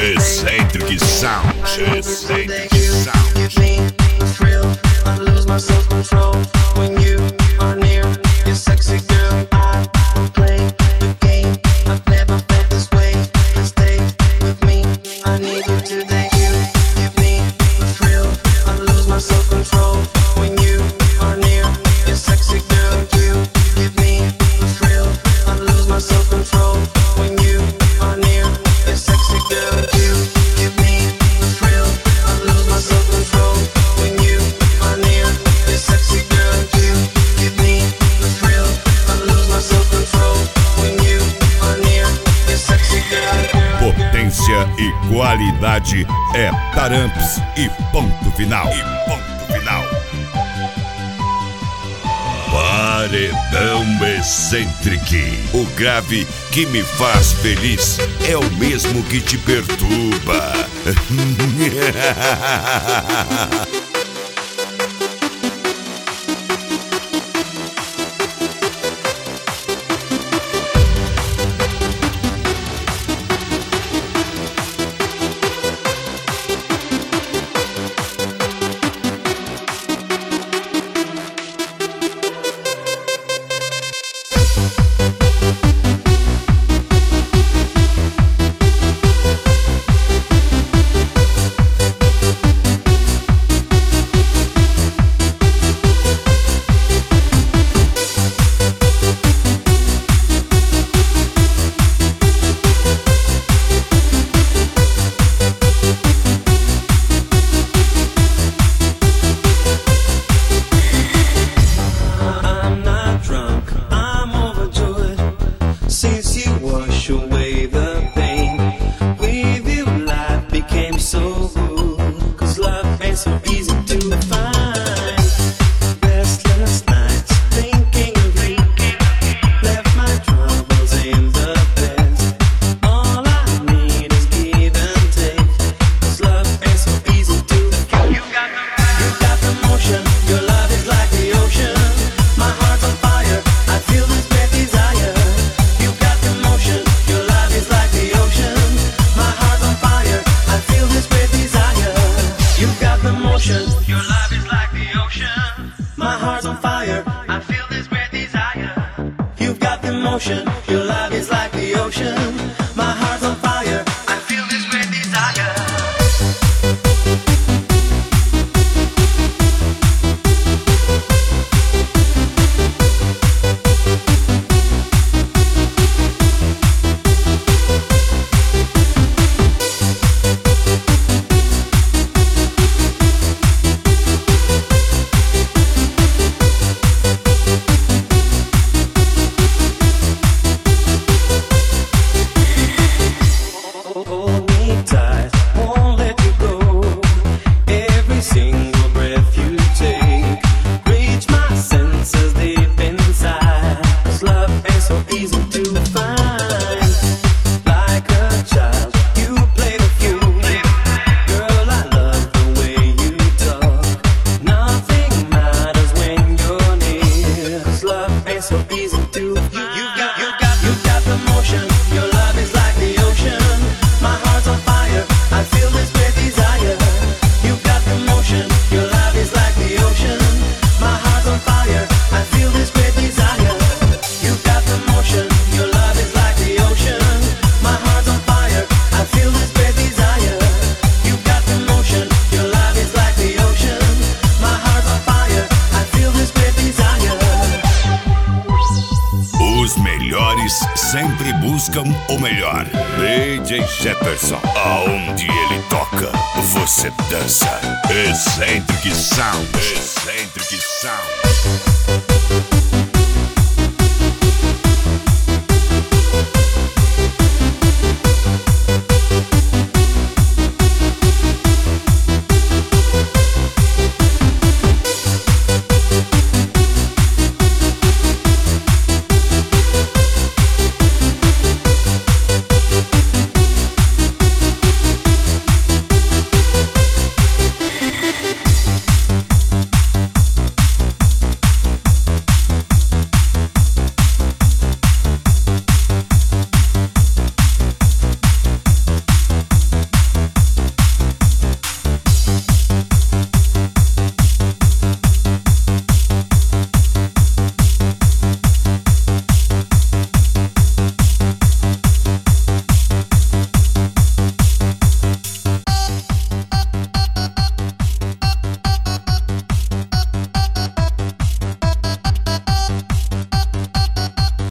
Eccentric Sound. Eccentric Sound. Give me a thrill. I lose my self-control when you are near. You're sexy girl. I will play the game. I've never felt this way. Stay with me. I need you today. You give me a thrill. I lose my self-control when you are near. You're sexy girl. You give me a thrill. I lose my self-control when you are near. You're sexy girl. You give me a thrill. I lose my self-control when you are near. You're sexy girl. You give me a thrill. I lose my self-control when you are near. You're sexy girl. Potência e qualidade é Taramps e ponto final. E ponto final. Paredão Eccentric. O grave que me faz feliz é o mesmo que te perturba. Your love is like the ocean. My heart's on fire. I feel this great desire. You've got the motion. Your love is like the ocean. My heart's on fire. I feel this great desire. Sempre buscam o melhor. DJ Jefferson, aonde ele toca, você dança. Eccentric Sound. Eccentric Sound.